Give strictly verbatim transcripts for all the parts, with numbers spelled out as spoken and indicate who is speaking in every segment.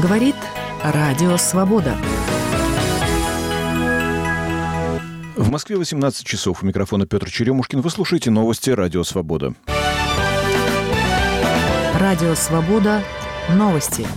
Speaker 1: Говорит Радио Свобода.
Speaker 2: В Москве восемнадцать часов. У микрофона Петр Черемушкин. Вы слушаете новости Радио Свобода.
Speaker 1: Радио Свобода. Новости.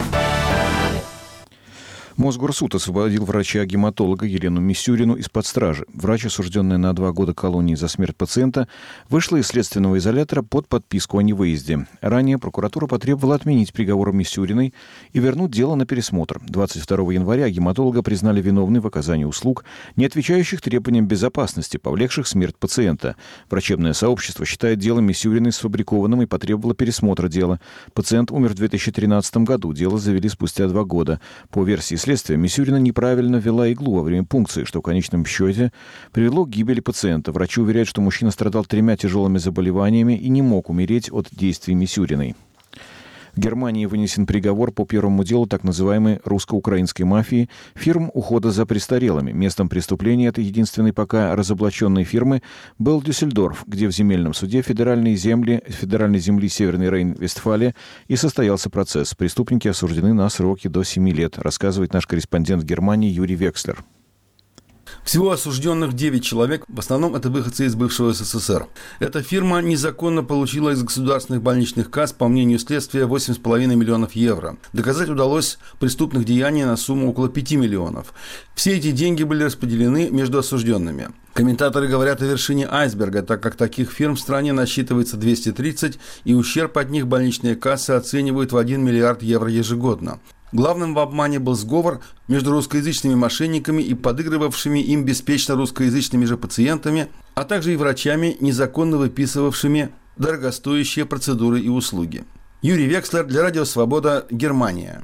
Speaker 2: Мосгорсуд освободил врача-гематолога Елену Мисюрину из-под стражи. Врач, осужденная на два года колонии за смерть пациента, вышла из следственного изолятора под подписку о невыезде. Ранее прокуратура потребовала отменить приговор Мисюриной и вернуть дело на пересмотр. двадцать второго января гематолога признали виновной в оказании услуг, не отвечающих требованиям безопасности, повлекших смерть пациента. Врачебное сообщество считает дело Мисюриной сфабрикованным и потребовало пересмотра дела. Пациент умер в две тысячи тринадцатом году. Дело завели спустя два года. По версии следствия, Мисюрина неправильно ввела иглу во время пункции, что в конечном счете привело к гибели пациента. Врачи уверяют, что мужчина страдал тремя тяжелыми заболеваниями и не мог умереть от действий Мисюриной. В Германии вынесен приговор по первому делу так называемой русско-украинской мафии фирм ухода за престарелыми. Местом преступления этой единственной пока разоблаченной фирмы был Дюссельдорф, где в земельном суде федеральной земли, федеральной земли Северный Рейн-Вестфалия и состоялся процесс. Преступники осуждены на сроки до семи лет, рассказывает наш корреспондент в Германии Юрий Векслер.
Speaker 3: Всего осужденных девять человек, в основном это выходцы из бывшего СССР. Эта фирма незаконно получила из государственных больничных касс, по мнению следствия, восемь с половиной миллионов евро. Доказать удалось преступных деяний на сумму около пяти миллионов. Все эти деньги были распределены между осужденными. Комментаторы говорят о вершине айсберга, так как таких фирм в стране насчитывается двести тридцать, и ущерб от них больничные кассы оценивают в один миллиард евро ежегодно. Главным в обмане был сговор между русскоязычными мошенниками и подыгрывавшими им беспечно русскоязычными же пациентами, а также и врачами, незаконно выписывавшими дорогостоящие процедуры и услуги. Юрий Векслер для Радио Свобода, Германия.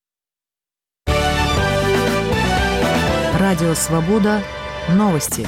Speaker 1: Радио Свобода. Новости.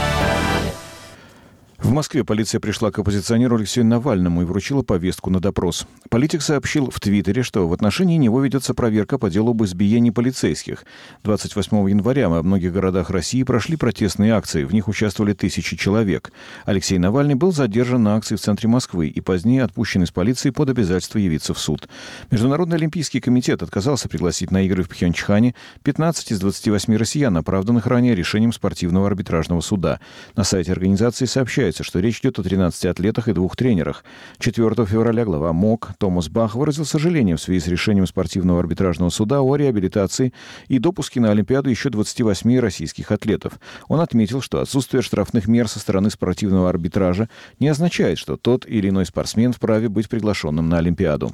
Speaker 2: В Москве полиция пришла к оппозиционеру Алексею Навальному и вручила повестку на допрос. Политик сообщил в Твиттере, что в отношении него ведется проверка по делу об избиении полицейских. двадцать восьмого января во многих городах России прошли протестные акции. В них участвовали тысячи человек. Алексей Навальный был задержан на акции в центре Москвы и позднее отпущен из полиции под обязательство явиться в суд. Международный олимпийский комитет отказался пригласить на игры в Пхенчхане пятнадцать из двадцати восьми россиян, оправданных ранее решением спортивного арбитражного суда. На сайте организации сообщается, что речь идет о тринадцати атлетах и двух тренерах. четвёртого февраля глава МОК Томас Бах выразил сожаление в связи с решением спортивного арбитражного суда о реабилитации и допуске на Олимпиаду еще двадцати восьми российских атлетов. Он отметил, что отсутствие штрафных мер со стороны спортивного арбитража не означает, что тот или иной спортсмен вправе быть приглашенным на Олимпиаду.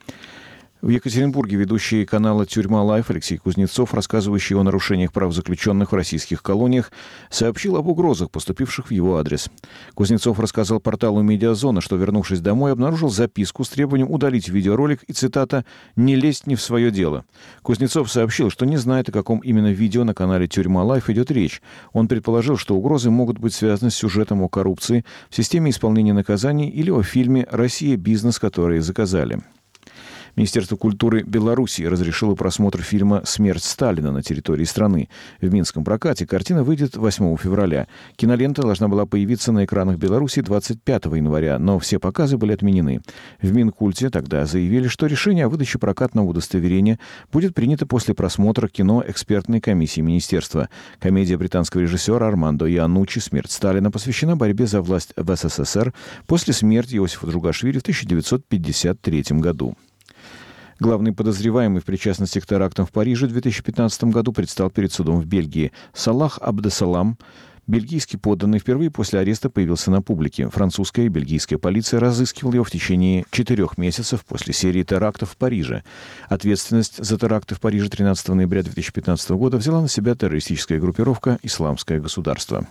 Speaker 2: В Екатеринбурге ведущий канала «Тюрьма Лайф» Алексей Кузнецов, рассказывающий о нарушениях прав заключенных в российских колониях, сообщил об угрозах, поступивших в его адрес. Кузнецов рассказал порталу «Медиазона», что, вернувшись домой, обнаружил записку с требованием удалить видеоролик и, цитата, «не лезть не в свое дело». Кузнецов сообщил, что не знает, о каком именно видео на канале «Тюрьма Лайф» идет речь. Он предположил, что угрозы могут быть связаны с сюжетом о коррупции в системе исполнения наказаний или о фильме «Россия. Бизнес», который заказали. Министерство культуры Беларуси разрешило просмотр фильма «Смерть Сталина» на территории страны. В минском прокате картина выйдет восьмого февраля. Кинолента должна была появиться на экранах Беларуси двадцать пятого января, но все показы были отменены. В Минкульте тогда заявили, что решение о выдаче прокатного удостоверения будет принято после просмотра кино экспертной комиссии министерства. Комедия британского режиссера Армандо Ианнуччи «Смерть Сталина» посвящена борьбе за власть в СССР после смерти Иосифа Джугашвили в тысяча девятьсот пятьдесят третьем году. Главный подозреваемый в причастности к терактам в Париже в две тысячи пятнадцатом году предстал перед судом в Бельгии. Салах Абдесалам, бельгийский подданный, впервые после ареста появился на публике. Французская и бельгийская полиция разыскивала его в течение четырех месяцев после серии терактов в Париже. Ответственность за теракты в Париже тринадцатого ноября две тысячи пятнадцатого года взяла на себя террористическая группировка «Исламское государство».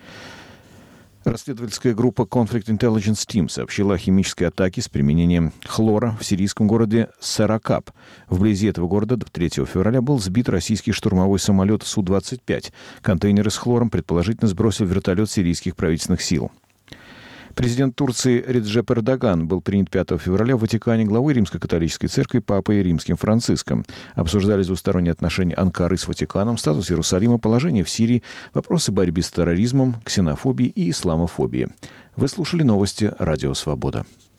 Speaker 2: Расследовательская группа Conflict Intelligence Team сообщила о химической атаке с применением хлора в сирийском городе Саракаб. Вблизи этого города третьего февраля был сбит российский штурмовой самолет Су двадцать пять. Контейнеры с хлором предположительно сбросил вертолет сирийских правительственных сил. Президент Турции Реджеп Эрдоган был принят пятого февраля в Ватикане главой Римско-католической церкви Папой Римским Франциском. Обсуждались двусторонние отношения Анкары с Ватиканом, статус Иерусалима, положение в Сирии, вопросы борьбы с терроризмом, ксенофобией и исламофобией. Вы слушали новости Радио Свобода.